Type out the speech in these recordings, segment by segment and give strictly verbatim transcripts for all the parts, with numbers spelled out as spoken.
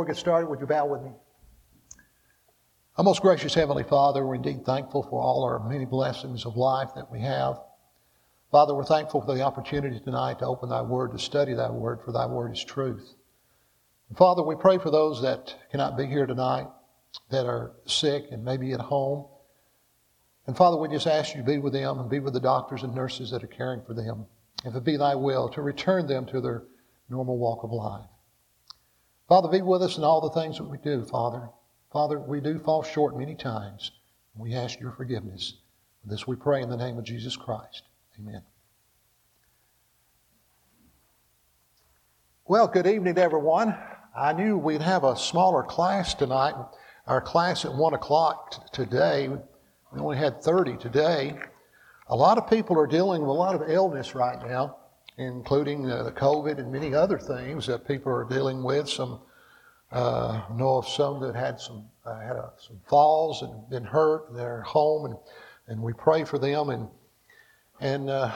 we get started, would you bow with me? Our most gracious Heavenly Father, we're indeed thankful for all our many blessings of life that we have. Father, we're thankful for the opportunity tonight to open Thy Word, to study Thy Word, for Thy Word is truth. And Father, we pray for those that cannot be here tonight, that are sick and maybe at home. And Father, we just ask You to be with them and be with the doctors and nurses that are caring for them. If it be Thy will, to return them to their normal walk of life. Father, be with us in all the things that we do, Father. Father, we do fall short many times. And we ask Your forgiveness. For this we pray in the name of Jesus Christ. Amen. Well, good evening to everyone. I knew we'd have a smaller class tonight. Our class at one o'clock t- today, we only had thirty today. A lot of people are dealing with a lot of illness right now, including uh, the COVID and many other things that people are dealing with. Some uh, know of some that had some uh, had uh, some falls and been hurt. They're home, and, and we pray for them. And and uh,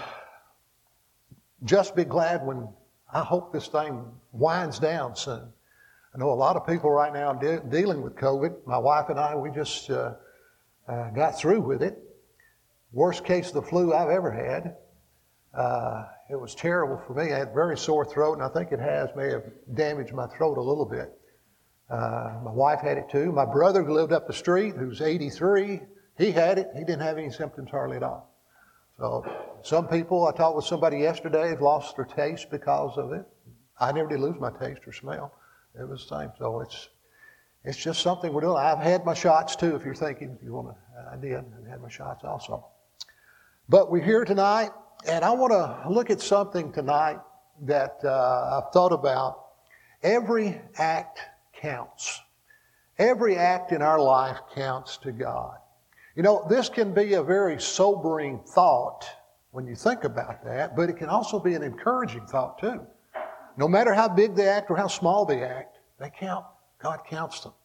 just be glad when I hope this thing winds down soon. I know a lot of people right now de- dealing with COVID. My wife and I, we just uh, uh, got through with it. Worst case of the flu I've ever had. Uh, it was terrible for me. I had a very sore throat, and I think it has may have damaged my throat a little bit. Uh, my wife had it too. My brother who lived up the street, who's eighty-three, he had it. He didn't have any symptoms hardly at all. So some people, I talked with somebody yesterday, have lost their taste because of it. I never did lose my taste or smell. It was the same. So it's it's just something we're doing. I've had my shots too, if you're thinking, if you want to, I did. I had my shots also. But we're here tonight, and I want to look at something tonight that uh, I've thought about. Every act counts. Every act in our life counts to God. You know, this can be a very sobering thought when you think about that, but it can also be an encouraging thought too. No matter how big the act or how small the act, they count. God counts them.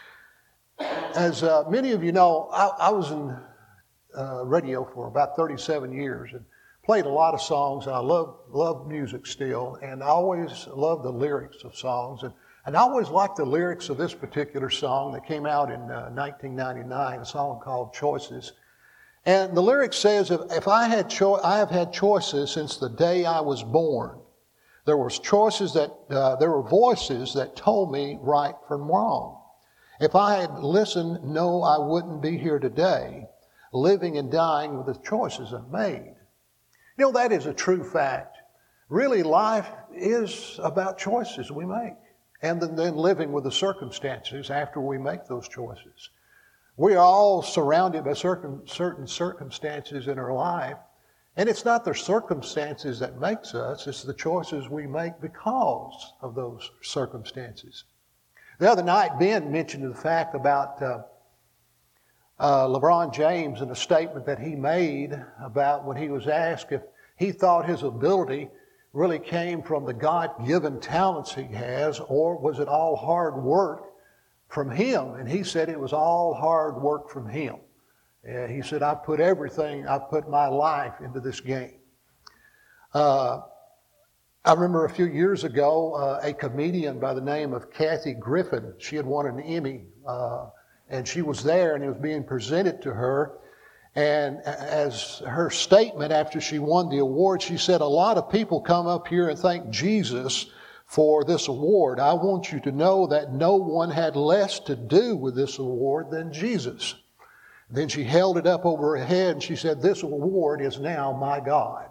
As uh, many of you know, I, I was in uh, radio for about thirty-seven years and played a lot of songs, and I love love music still, and I always loved the lyrics of songs. And, and I always liked the lyrics of this particular song that came out in uh, nineteen ninety-nine, a song called Choices. And the lyric says, if, if I had cho- I have had choices since the day I was born. There was choices that, uh, there were voices that told me right from wrong. If I had listened, no, I wouldn't be here today, living and dying with the choices I made. You know, that is a true fact. Really, life is about choices we make, and then, then living with the circumstances after we make those choices. We are all surrounded by certain, certain circumstances in our life. And it's not the circumstances that makes us, it's the choices we make because of those circumstances. The other night, Ben mentioned the fact about uh, uh, LeBron James and a statement that he made about when he was asked if he thought his ability really came from the God-given talents he has, or was it all hard work from him? And he said it was all hard work from him. Uh, he said, I put everything, I put my life into this game. Uh, I remember a few years ago, uh, a comedian by the name of Kathy Griffin, she had won an Emmy, uh, and she was there, and it was being presented to her. And as her statement after she won the award, she said, a lot of people come up here and thank Jesus for this award. I want you to know that no one had less to do with this award than Jesus. Then she held it up over her head and she said, this award is now my God.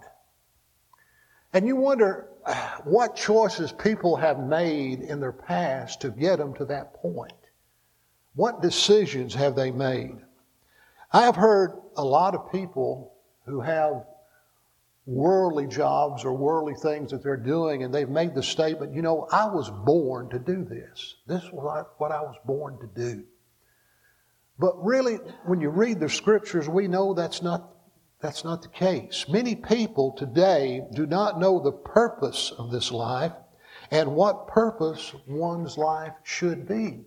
And you wonder what choices people have made in their past to get them to that point. What decisions have they made? I have heard a lot of people who have worldly jobs or worldly things that they're doing, and they've made the statement, you know, I was born to do this. This was what I was born to do. But really, when you read the scriptures, we know that's not, that's not the case. Many people today do not know the purpose of this life and what purpose one's life should be.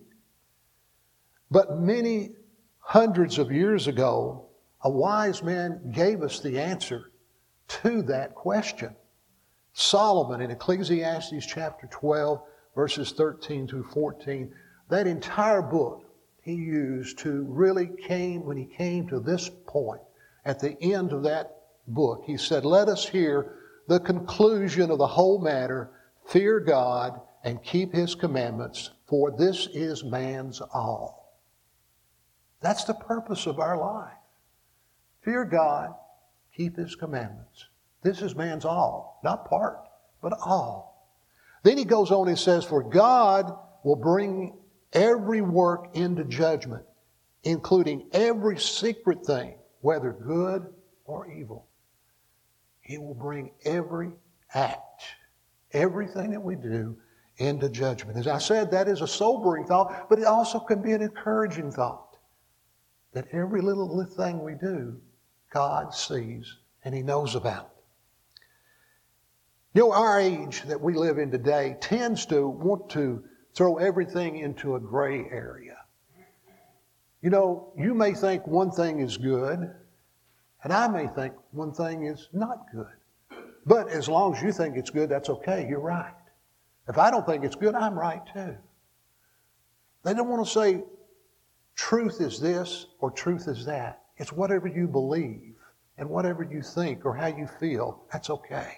But many hundreds of years ago, a wise man gave us the answer to that question. Solomon in Ecclesiastes chapter twelve, verses thirteen through fourteen, that entire book he used to really came, when he came to this point, at the end of that book, he said, let us hear the conclusion of the whole matter, fear God and keep his commandments, for this is man's all. That's the purpose of our life. Fear God, keep his commandments. This is man's all, not part, but all. Then he goes on and says, for God will bring every work into judgment, including every secret thing, whether good or evil. He will bring every act, everything that we do, into judgment. As I said, that is a sobering thought, but it also can be an encouraging thought. That every little thing we do, God sees and he knows about. You know, our age that we live in today tends to want to throw everything into a gray area. You know, you may think one thing is good, and I may think one thing is not good. But as long as you think it's good, that's okay. You're right. If I don't think it's good, I'm right too. They don't want to say truth is this or truth is that. It's whatever you believe and whatever you think or how you feel. That's okay.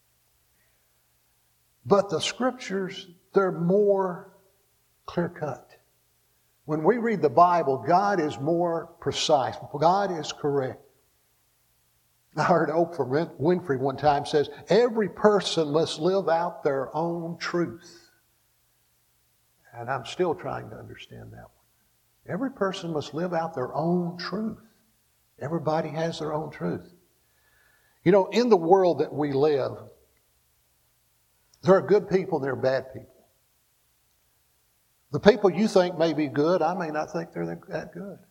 But the scriptures, they're more clear-cut. When we read the Bible, God is more precise. God is correct. I heard Oprah Winfrey one time says, every person must live out their own truth. And I'm still trying to understand that one. Every person must live out their own truth. Everybody has their own truth. You know, in the world that we live, there are good people and there are bad people. The people you think may be good, I may not think they're that good.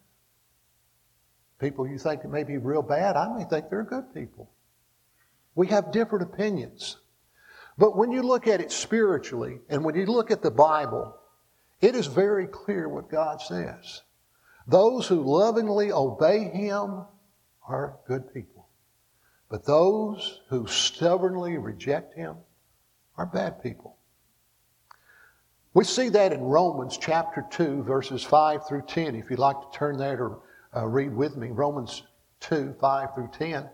People you think may be real bad, I may think they're good people. We have different opinions. But when you look at it spiritually, and when you look at the Bible, it is very clear what God says. Those who lovingly obey him are good people. But those who stubbornly reject him are bad people. We see that in Romans chapter two, verses five through ten. If you'd like to turn there or uh, read with me, Romans two, five through ten.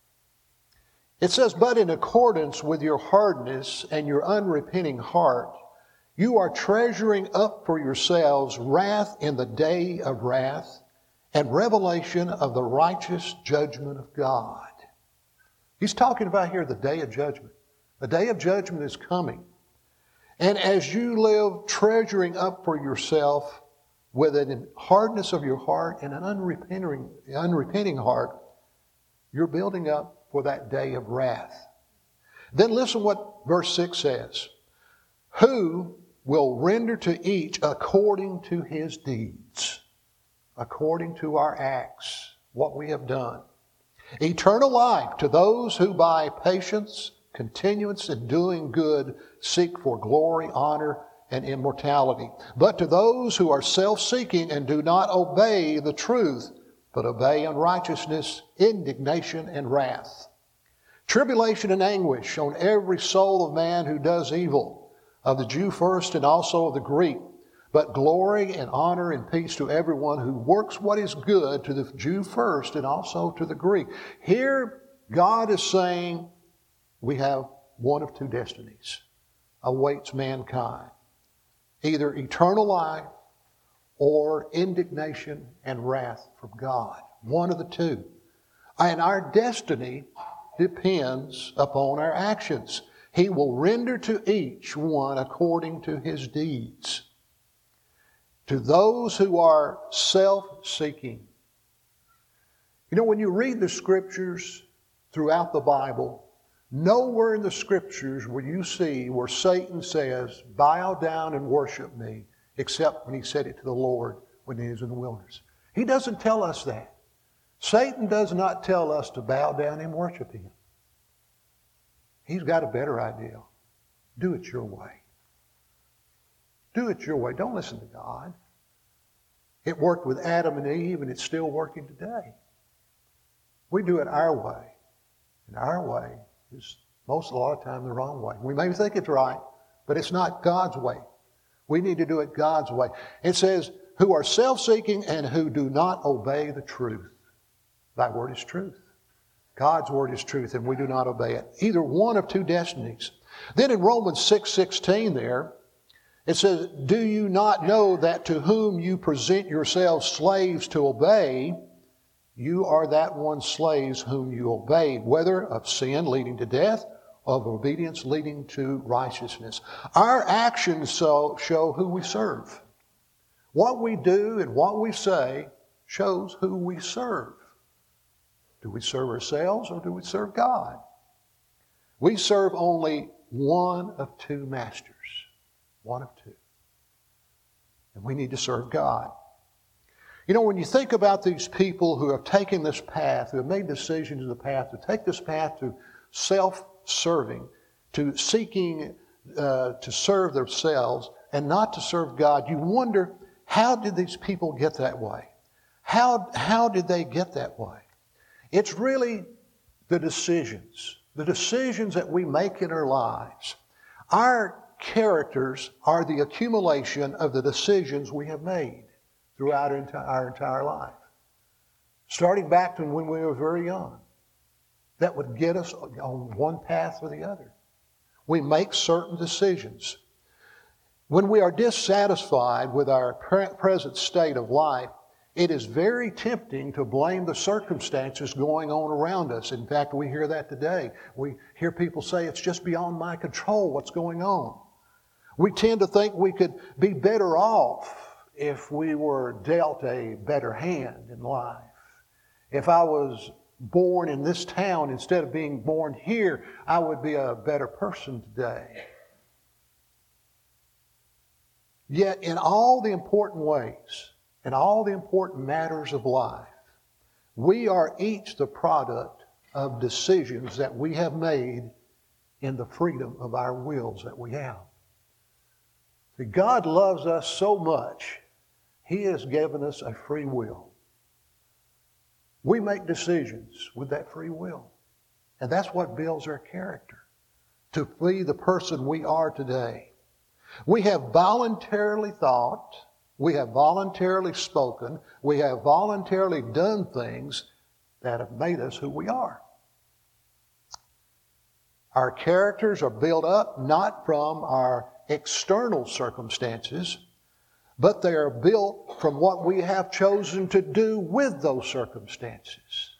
It says, but in accordance with your hardness and your unrepenting heart, you are treasuring up for yourselves wrath in the day of wrath and revelation of the righteous judgment of God. He's talking about here the day of judgment. The day of judgment is coming. And as you live treasuring up for yourself with a hardness of your heart and an unrepenting, unrepenting heart, you're building up for that day of wrath. Then listen what verse six says. Who will render to each according to his deeds, according to our acts, what we have done. Eternal life to those who by patience, continuance in doing good, seek for glory, honor, and immortality. But to those who are self-seeking and do not obey the truth, but obey unrighteousness, indignation, and wrath. Tribulation and anguish on every soul of man who does evil, of the Jew first and also of the Greek. But glory and honor and peace to everyone who works what is good, to the Jew first and also to the Greek. Here, God is saying we have one of two destinies awaits mankind. Either eternal life or indignation and wrath from God. One of the two. And our destiny depends upon our actions. He will render to each one according to his deeds. To those who are self-seeking. You know, when you read the scriptures throughout the Bible, nowhere in the scriptures will you see where Satan says, bow down and worship me, except when he said it to the Lord when he was in the wilderness. He doesn't tell us that. Satan does not tell us to bow down and worship him. He's got a better idea. Do it your way. Do it your way. Don't listen to God. It worked with Adam and Eve, and it's still working today. We do it our way. And our way is most a lot of time the wrong way. We may think it's right, but it's not God's way. We need to do it God's way. It says, who are self-seeking and who do not obey the truth. Thy word is truth. God's word is truth, and we do not obey it. Either one of two destinies. Then in Romans six sixteen there, it says, do you not know that to whom you present yourselves slaves to obey, you are that one slaves whom you obey, whether of sin leading to death, of obedience leading to righteousness. Our actions so show who we serve. What we do and what we say shows who we serve. Do we serve ourselves or do we serve God? We serve only one of two masters. One of two. And we need to serve God. You know, when you think about these people who have taken this path, who have made decisions in the path to take this path to self-serving, to seeking uh, to serve themselves and not to serve God, you wonder, how did these people get that way? How, how did they get that way? It's really the decisions, the decisions that we make in our lives. Our characters are the accumulation of the decisions we have made throughout our entire, our entire life. Starting back to when we were very young. That would get us on one path or the other. We make certain decisions. When we are dissatisfied with our present state of life, it is very tempting to blame the circumstances going on around us. In fact, we hear that today. We hear people say, it's just beyond my control what's going on. We tend to think we could be better off if we were dealt a better hand in life. If I was born in this town instead of being born here, I would be a better person today. Yet in all the important ways, in all the important matters of life, we are each the product of decisions that we have made in the freedom of our wills that we have. See, God loves us so much, He has given us a free will. We make decisions with that free will. And that's what builds our character, to be the person we are today. We have voluntarily thought, we have voluntarily spoken, we have voluntarily done things that have made us who we are. Our characters are built up not from our external circumstances, but they are built from what we have chosen to do with those circumstances.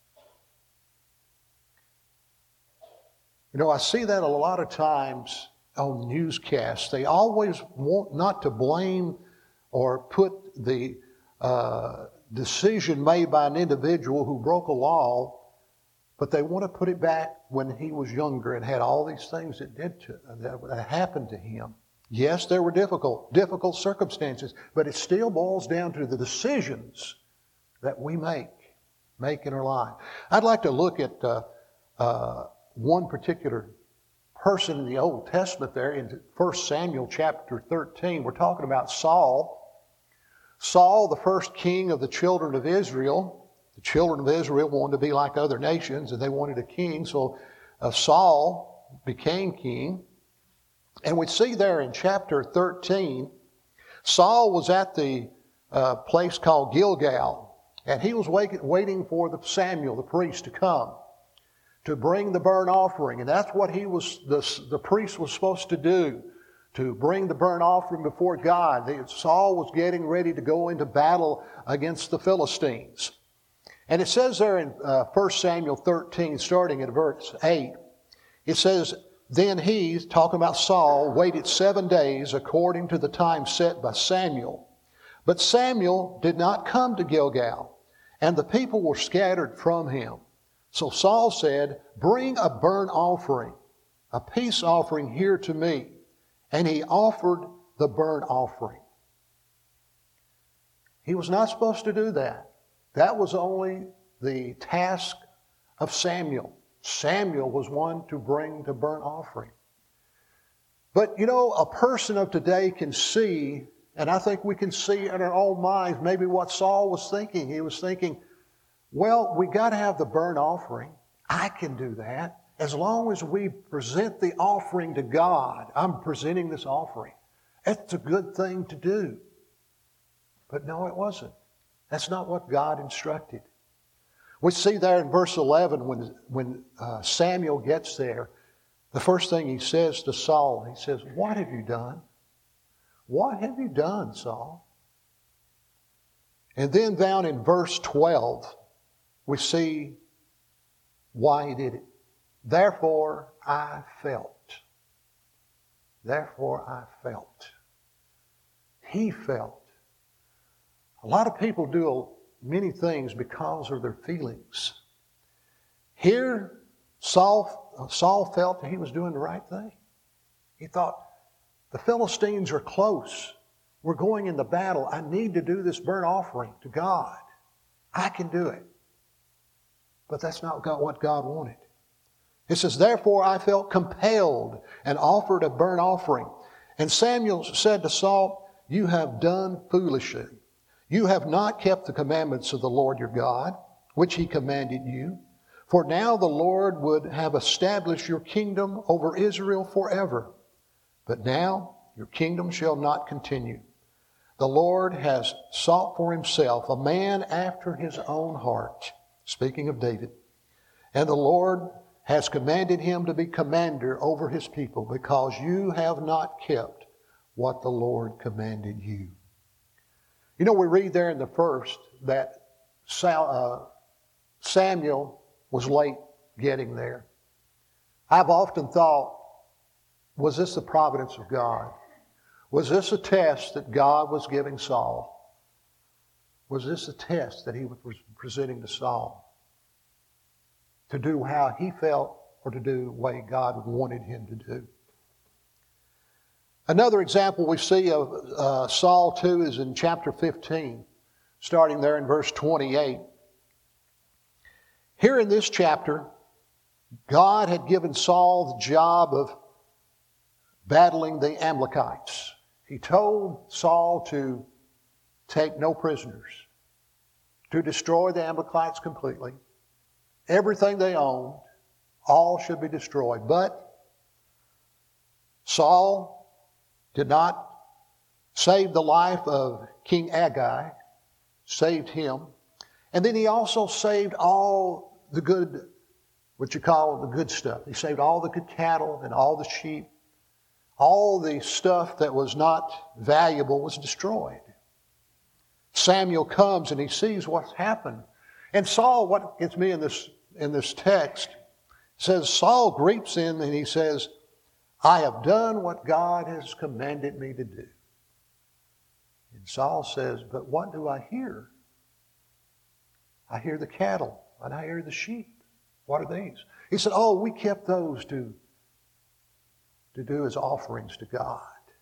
You know, I see that a lot of times on newscasts. They always want not to blame or put the uh, decision made by an individual who broke a law, but they want to put it back when he was younger and had all these things that did to, that happened to him. Yes, there were difficult, difficult circumstances, but it still boils down to the decisions that we make, make in our life. I'd like to look at uh, uh, one particular person in the Old Testament there in First Samuel chapter thirteen. We're talking about Saul. Saul, the first king of the children of Israel. The children of Israel wanted to be like other nations, and they wanted a king, so uh, Saul became king. And we see there in chapter thirteen, Saul was at the uh, place called Gilgal, and he was wait- waiting for the Samuel, the priest, to come to bring the burnt offering. And that's what he was, the, the priest was supposed to do, to bring the burnt offering before God. The, Saul was getting ready to go into battle against the Philistines. And it says there in uh, First Samuel thirteen, starting at verse eight, it says, then he, talking about Saul, waited seven days according to the time set by Samuel. But Samuel did not come to Gilgal, and the people were scattered from him. So Saul said, bring a burnt offering, a peace offering here to me. And he offered the burnt offering. He was not supposed to do that. That was only the task of Samuel. Samuel was one to bring the burnt offering. But, you know, a person of today can see, and I think we can see in our own minds maybe what Saul was thinking. He was thinking, well, we got to have the burnt offering. I can do that. as long as we present the offering to God, I'm presenting this offering. That's a good thing to do. But no, it wasn't. That's not what God instructed. We see there in verse eleven when, when uh, Samuel gets there, the first thing he says to Saul, he says, "What have you done? What have you done, Saul?" And then down in verse twelve, we see why he did it. Therefore I felt. Therefore I felt. He felt. A lot of people do many things because of their feelings. Here, Saul, Saul felt that he was doing the right thing. He thought, the Philistines are close. We're going into battle. I need to do this burnt offering to God. I can do it. But that's not what God wanted. It says, therefore I felt compelled and offered a burnt offering. And Samuel said to Saul, you have done foolishly. You have not kept the commandments of the Lord your God, which he commanded you. For now the Lord would have established your kingdom over Israel forever. But now your kingdom shall not continue. The Lord has sought for himself a man after his own heart. Speaking of David. And the Lord has commanded him to be commander over his people, because you have not kept what the Lord commanded you. You know, we read there in the first that Samuel was late getting there. I've often thought, was this the providence of God? Was this a test that God was giving Saul? Was this a test that he was presenting to Saul? To do how he felt or to do the way God wanted him to do? Another example we see of uh, Saul too is in chapter fifteen, starting there in verse twenty-eight. Here in this chapter, God had given Saul the job of battling the Amalekites. He told Saul to take no prisoners, to destroy the Amalekites completely. Everything they owned, all should be destroyed. But Saul did not save the life of King Agag, saved him. And then he also saved all the good, what you call the good stuff. He saved all the good cattle and all the sheep. All the stuff that was not valuable was destroyed. Samuel comes and he sees what's happened. And Saul, what gets me in this in this text, says Saul greets him and he says, I have done what God has commanded me to do. And Saul says, but what do I hear? I hear the cattle and I hear the sheep. What are these? He said, oh, we kept those to, to do as offerings to God.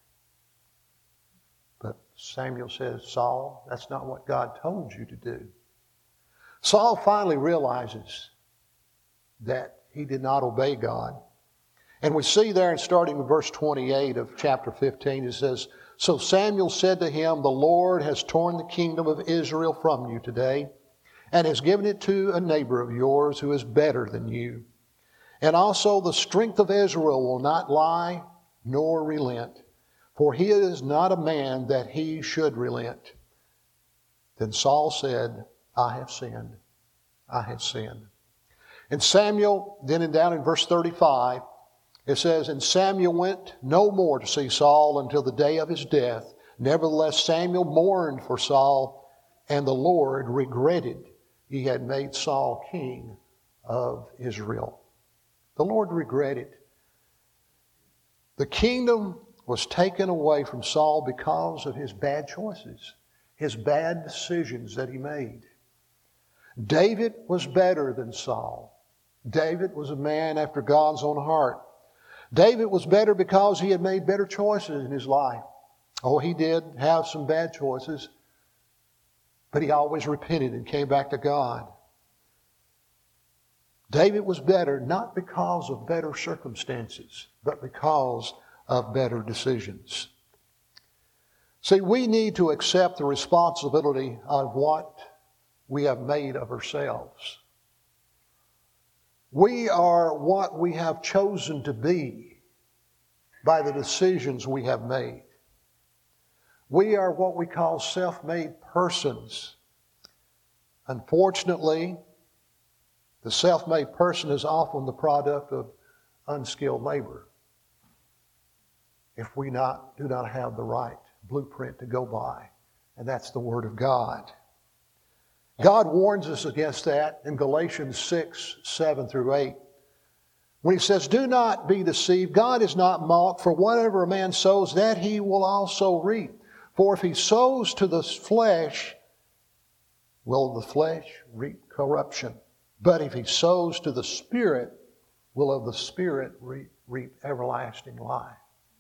But Samuel says, Saul, that's not what God told you to do. Saul finally realizes that he did not obey God. And we see there, in starting in verse twenty-eight of chapter fifteen, it says, so Samuel said to him, the Lord has torn the kingdom of Israel from you today, and has given it to a neighbor of yours who is better than you. And also the strength of Israel will not lie nor relent, for he is not a man that he should relent. Then Saul said, I have sinned. I have sinned. And Samuel, then and down in verse thirty-five, it says, and Samuel went no more to see Saul until the day of his death. Nevertheless, Samuel mourned for Saul, and the Lord regretted he had made Saul king of Israel. The Lord regretted. The kingdom was taken away from Saul because of his bad choices, his bad decisions that he made. David was better than Saul. David was a man after God's own heart. David was better because he had made better choices in his life. Oh, he did have some bad choices, but he always repented and came back to God. David was better not because of better circumstances, but because of better decisions. See, we need to accept the responsibility of what we have made of ourselves. We are what we have chosen to be by the decisions we have made. We are what we call self-made persons. Unfortunately, the self-made person is often the product of unskilled labor if we not, do not have the right blueprint to go by, and that's the Word of God. God warns us against that in Galatians six, seven through eight. When he says, do not be deceived. God is not mocked, for whatever a man sows, that he will also reap. For if he sows to the flesh, will the flesh reap corruption? But if he sows to the Spirit, will of the Spirit reap, reap everlasting life.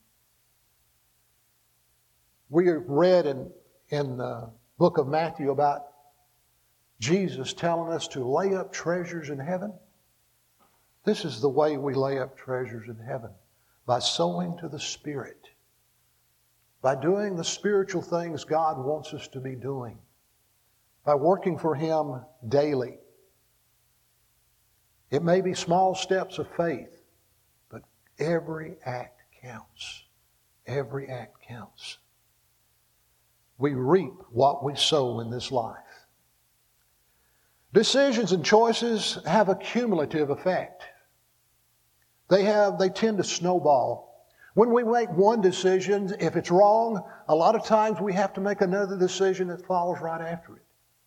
We read in, in the book of Matthew about Jesus telling us to lay up treasures in heaven. This is the way we lay up treasures in heaven, by sowing to the Spirit, by doing the spiritual things God wants us to be doing, by working for Him daily. It may be small steps of faith, but every act counts. Every act counts. We reap what we sow in this life. Decisions and choices have a cumulative effect. They have, they tend to snowball. When we make one decision, if it's wrong, a lot of times we have to make another decision that follows right after it.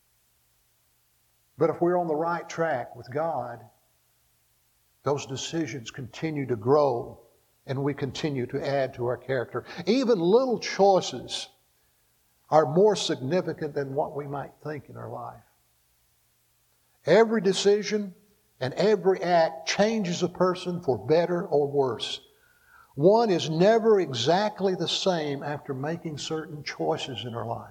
But if we're on the right track with God, those decisions continue to grow and we continue to add to our character. Even little choices are more significant than what we might think in our life. Every decision and every act changes a person for better or worse. One is never exactly the same after making certain choices in our life.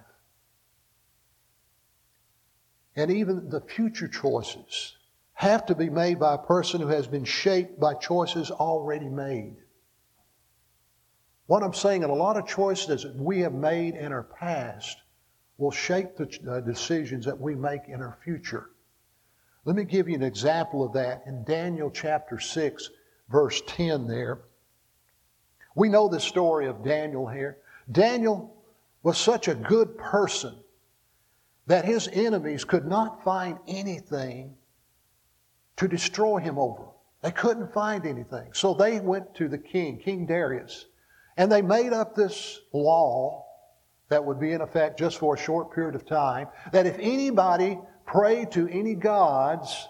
And even the future choices have to be made by a person who has been shaped by choices already made. What I'm saying, and a lot of choices that we have made in our past will shape the decisions that we make in our future. Let me give you an example of that in Daniel chapter six, verse ten there. We know the story of Daniel here. Daniel was such a good person that his enemies could not find anything to destroy him over. They couldn't find anything. So they went to the king, King Darius, and they made up this law that would be in effect just for a short period of time, that if anybody prayed to any gods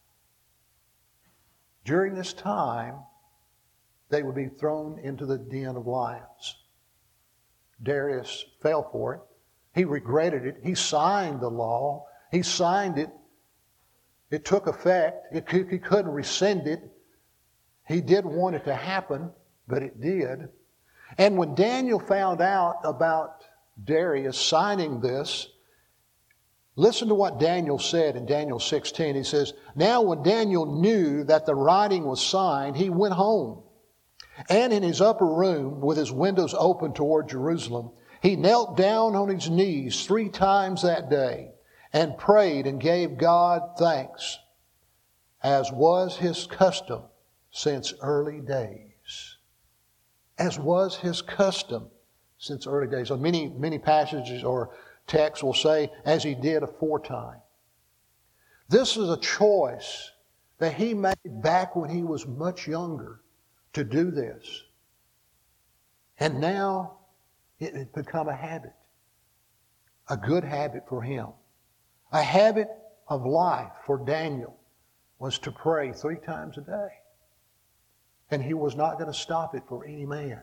during this time, they would be thrown into the den of lions. Darius fell for it. He regretted it. He signed the law. He signed it. It took effect. It, he couldn't rescind it. He did want it to happen, but it did. And when Daniel found out about Darius signing this, listen to what Daniel said in Daniel sixteen. He says, now when Daniel knew that the writing was signed, he went home. And in his upper room, with his windows open toward Jerusalem, he knelt down on his knees three times that day and prayed and gave God thanks, as was his custom since early days. As was his custom since early days. So many, many passages or texts will say, as he did aforetime. This is a choice that he made back when he was much younger to do this. And now it had become a habit. A good habit for him. A habit of life for Daniel was to pray three times a day. And he was not going to stop it for any man.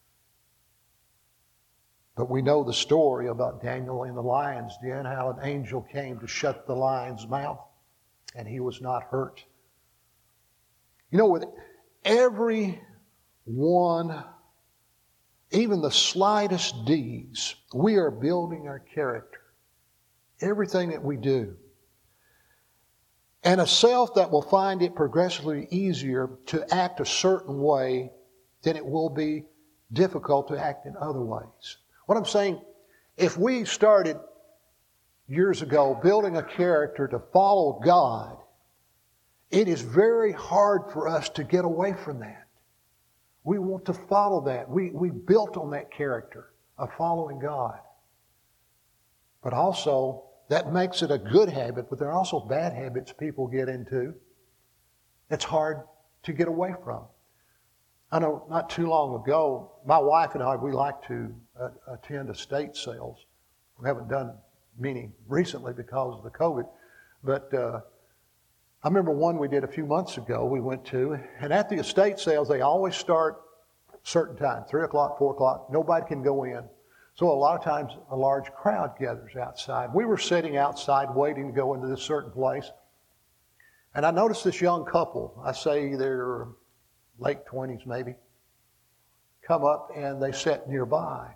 But we know the story about Daniel in the lion's den, how an angel came to shut the lion's mouth, and he was not hurt. You know, with every one, even the slightest deeds, we are building our character. Everything that we do. And a self that will find it progressively easier to act a certain way than it will be difficult to act in other ways. What I'm saying, if we started years ago building a character to follow God, it is very hard for us to get away from that. We want to follow that. We, we built on that character of following God. But also, that makes it a good habit, but there are also bad habits people get into. It's hard to get away from. I know not too long ago, my wife and I, we like to uh, attend estate sales. We haven't done many recently because of the COVID. But uh, I remember one we did a few months ago we went to. And at the estate sales, they always start a certain time, three o'clock, four o'clock. Nobody can go in. So a lot of times a large crowd gathers outside. We were sitting outside waiting to go into this certain place. And I noticed this young couple, I say they're late twenties maybe, come up and they sat nearby.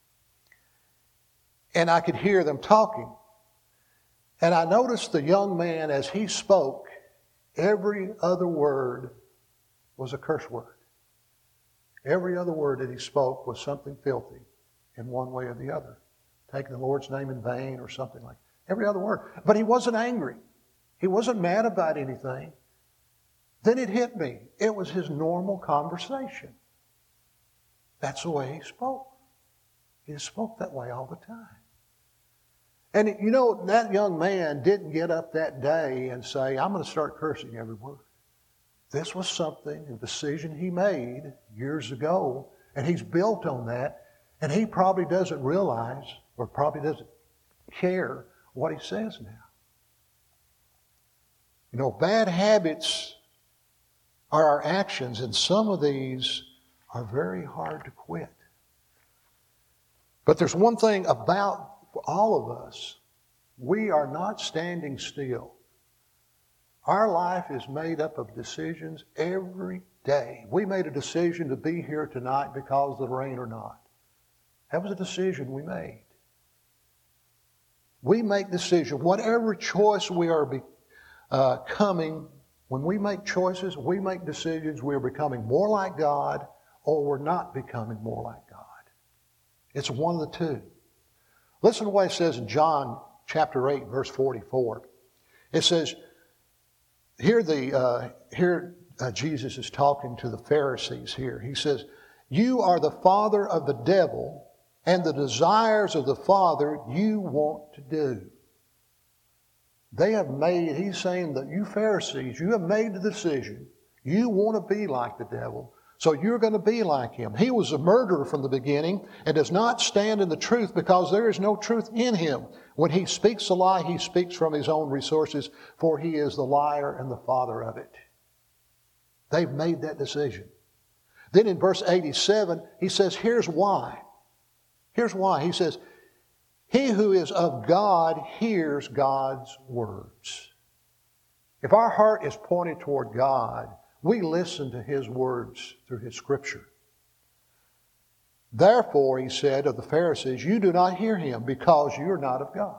And I could hear them talking. And I noticed the young man, as he spoke, every other word was a curse word. Every other word that he spoke was something filthy in one way or the other. Taking the Lord's name in vain or something like that. Every other word. But he wasn't angry. He wasn't mad about anything. Then it hit me. It was his normal conversation. That's the way he spoke. He spoke that way all the time. And you know, that young man didn't get up that day and say, I'm going to start cursing every word. This was something, a decision he made years ago, and he's built on that, and he probably doesn't realize or probably doesn't care what he says now. You know, bad habits are our actions, and some of these are very hard to quit. But there's one thing about all of us. We are not standing still. Our life is made up of decisions every day. We made a decision to be here tonight because of the rain or not. That was a decision we made. We make decisions. Whatever choice we are becoming, when we make choices, we make decisions, we are becoming more like God or we're not becoming more like God. It's one of the two. Listen to what it says in John chapter eight, verse forty-four. It says, here the uh, here uh, Jesus is talking to the Pharisees here. He says, you are the father of the devil, and the desires of the father you want to do. They have made, he's saying that you Pharisees, you have made the decision. You want to be like the devil. So you're going to be like him. He was a murderer from the beginning and does not stand in the truth because there is no truth in him. When he speaks a lie, he speaks from his own resources, for he is the liar and the father of it. They've made that decision. Then in verse eighty-seven, he says, here's why. Here's why. He says, he who is of God hears God's words. If our heart is pointed toward God, we listen to His words through His Scripture. Therefore, he said of the Pharisees, you do not hear Him because you're not of God.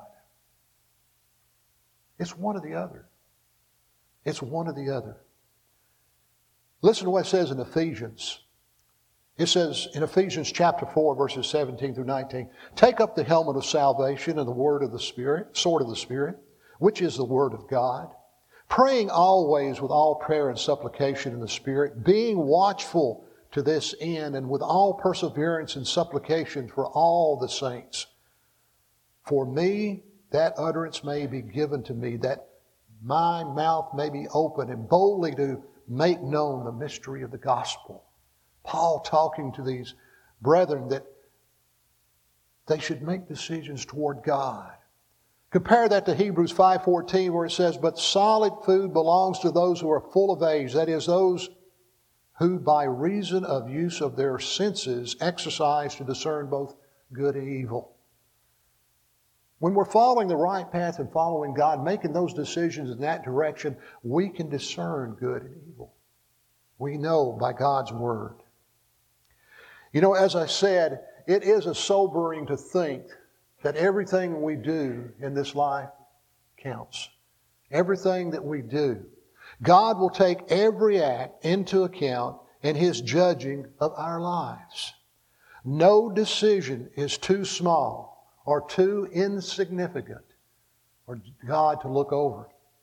It's one or the other. It's one or the other. Listen to what it says in Ephesians. It says in Ephesians chapter four, verses seventeen through nineteen, take up the helmet of salvation and the word of the Spirit, sword of the Spirit, which is the word of God, praying always with all prayer and supplication in the Spirit, being watchful to this end, and with all perseverance and supplication for all the saints. For me, that utterance may be given to me, that my mouth may be open and boldly to make known the mystery of the gospel. Paul talking to these brethren that they should make decisions toward God. Compare that to Hebrews five fourteen where it says, but solid food belongs to those who are full of age, that is, those who by reason of use of their senses exercise to discern both good and evil. When we're following the right path and following God, making those decisions in that direction, we can discern good and evil. We know by God's Word. You know, as I said, it is a sobering to think that everything we do in this life counts. Everything that we do. God will take every act into account in His judging of our lives. No decision is too small or too insignificant for God to look over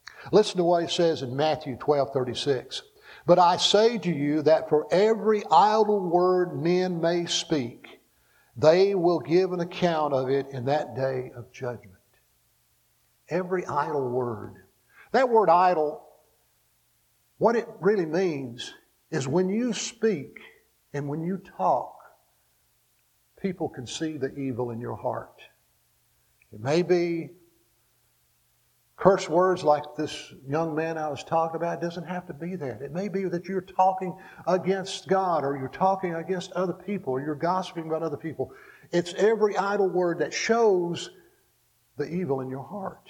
Listen to what he says in Matthew twelve thirty-six. But I say to you that for every idle word men may speak, they will give an account of it in that day of judgment. Every idle word. That word idle, what it really means is when you speak and when you talk, people can see the evil in your heart. It may be curse words like this young man I was talking about. It doesn't have to be that. It may be that you're talking against God, or you're talking against other people, or you're gossiping about other people. It's every idle word that shows the evil in your heart.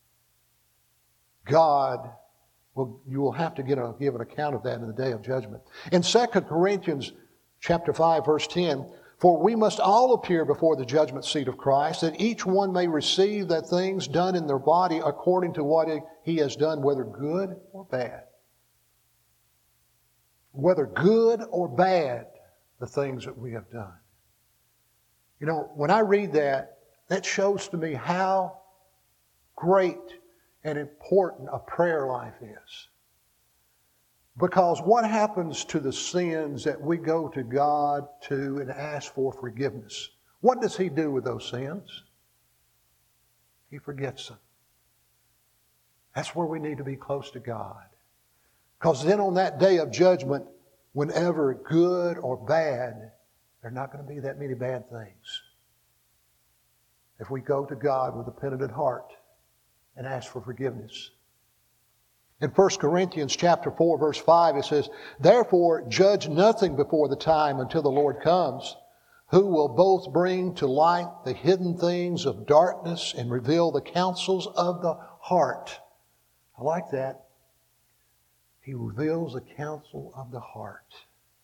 God, will, you will have to get a, give an account of that in the day of judgment. In Second Corinthians chapter five, verse ten, for we must all appear before the judgment seat of Christ, that each one may receive the things done in their body according to what he has done, whether good or bad. Whether good or bad, the things that we have done. You know, when I read that, that shows to me how great and important a prayer life is. Because what happens to the sins that we go to God to and ask for forgiveness? What does He do with those sins? He forgets them. That's where we need to be close to God. Because then on that day of judgment, whenever good or bad, there are not going to be that many bad things. If we go to God with a penitent heart and ask for forgiveness. In First Corinthians chapter four, verse five, it says, therefore judge nothing before the time until the Lord comes, who will both bring to light the hidden things of darkness and reveal the counsels of the heart. I like that. He reveals the counsel of the heart.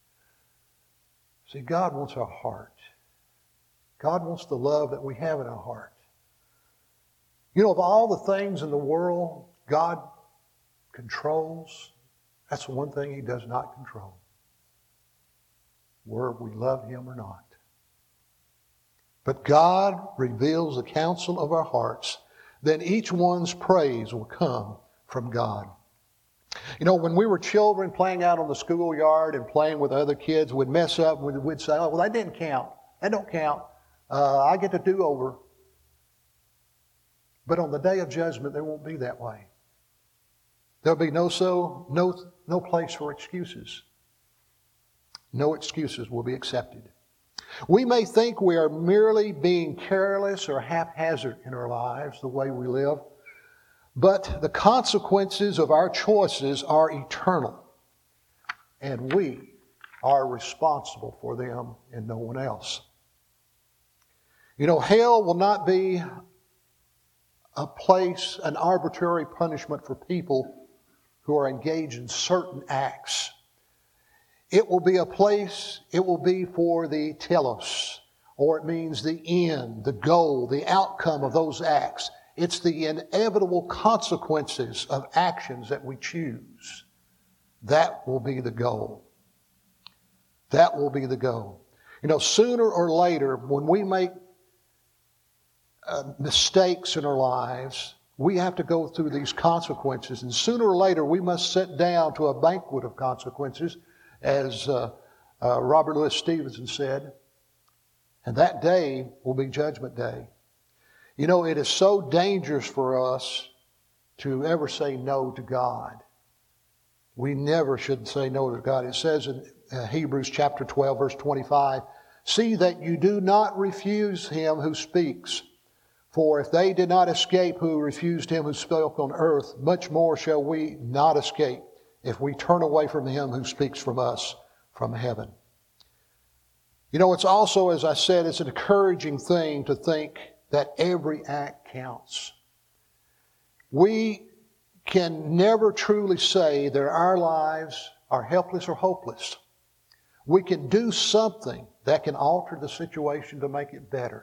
See, God wants our heart. God wants the love that we have in our heart. You know, of all the things in the world God controls, that's the one thing He does not control. Whether we love Him or not. But God reveals the counsel of our hearts, then each one's praise will come from God. You know, when we were children playing out on the schoolyard and playing with other kids, we'd mess up and we'd say, oh, well, that didn't count. That don't count. Uh, I get to do over. But on the day of judgment, there won't be that way. There'll be no so no no place for excuses. No excuses will be accepted. We may think we are merely being careless or haphazard in our lives, the way we live, but the consequences of our choices are eternal, and we are responsible for them and no one else. You know, hell will not be a place, an arbitrary punishment for people who are engaged in certain acts. It will be a place, it will be for the telos, or it means the end, the goal, the outcome of those acts. It's the inevitable consequences of actions that we choose. That will be the goal. That will be the goal. You know, sooner or later, when we make uh, mistakes in our lives, we have to go through these consequences. And sooner or later, we must sit down to a banquet of consequences, as uh, uh, Robert Louis Stevenson said. And that day will be Judgment Day. You know, it is so dangerous for us to ever say no to God. We never should say no to God. It says in uh, Hebrews chapter twelve, verse twenty-five, see that you do not refuse Him who speaks. For if they did not escape who refused Him who spoke on earth, much more shall we not escape if we turn away from Him who speaks from us from heaven. You know, it's also, as I said, it's an encouraging thing to think that every act counts. We can never truly say that our lives are helpless or hopeless. We can do something that can alter the situation to make it better.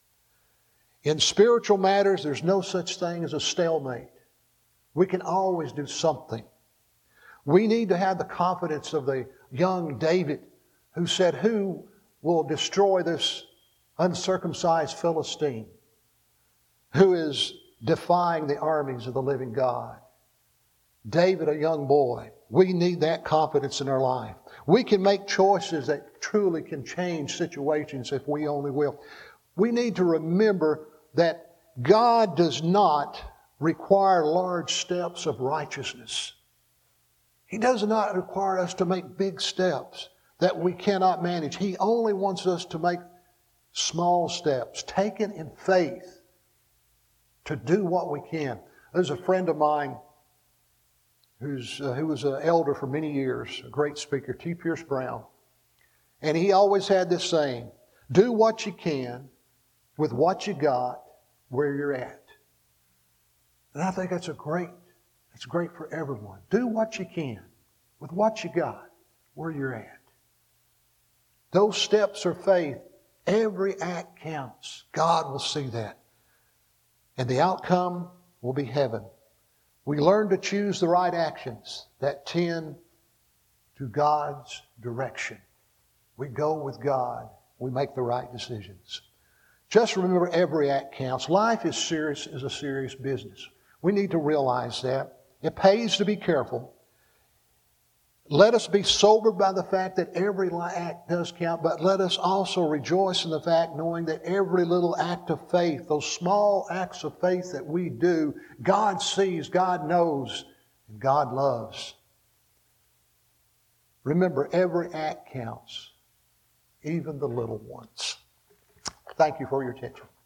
In spiritual matters, there's no such thing as a stalemate. We can always do something. We need to have the confidence of the young David who said, who will destroy this uncircumcised Philistine who is defying the armies of the living God? David, a young boy. We need that confidence in our life. We can make choices that truly can change situations if we only will. We need to remember that God does not require large steps of righteousness. He does not require us to make big steps that we cannot manage. He only wants us to make small steps, taken in faith, to do what we can. There's a friend of mine who's uh, who was an elder for many years, a great speaker, T. Pierce Brown. And he always had this saying, do what you can with what you got where you're at. And I think that's a great, that's great for everyone. Do what you can with what you got where you're at. Those steps of faith, every act counts. God will see that. And the outcome will be heaven. We learn to choose the right actions that tend to God's direction. We go with God. We make the right decisions. Just remember, every act counts. Life is serious, is a serious business. We need to realize that. It pays to be careful. Let us be sobered by the fact that every act does count, but let us also rejoice in the fact knowing that every little act of faith, those small acts of faith that we do, God sees, God knows, and God loves. Remember, every act counts, even the little ones. Thank you for your attention.